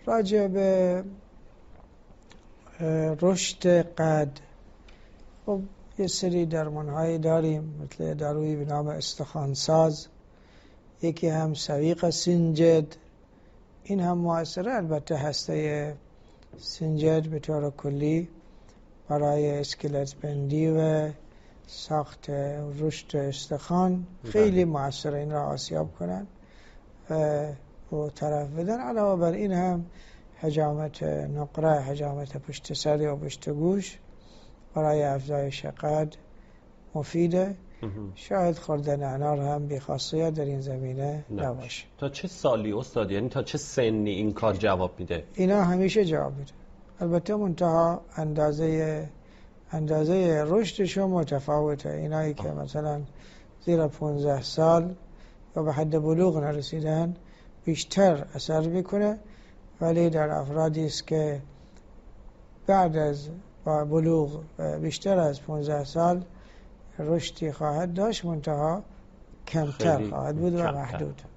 راجع به رشد قد، خب یه سری درمان‌هایی داریم، مثل دارویی به نام استخوانساز، یکی هم سویق سنجد. این هم مؤثره. البته هسته سنجد به طور کلی برای اسکلت بندی و ساخت رشد استخوان خیلی مؤثره، این را آسیاب کنن و طرف بدن. علاوه بر این هم حجامت نقره، حجامت پشت سر یا پشت گوش برای افزایش قد مفیده. شاید خوردن انار هم بی خاصیت در این زمینه نباشه. تا چه سالی استاد، یعنی تا چه سنی این کار جواب میده؟ اینا همیشه جواب میده. البته منتها اندازه رشدشون متفاوته. اینایی که مثلا زیر 15 سال و به حد بلوغ نرسیدن بیشتر اثر میکنه، ولی در افرادی است که بعد از بلوغ بیشتر از 15 سال رشدی خواهد داشت، منتها کمتر خواهد بود و محدود.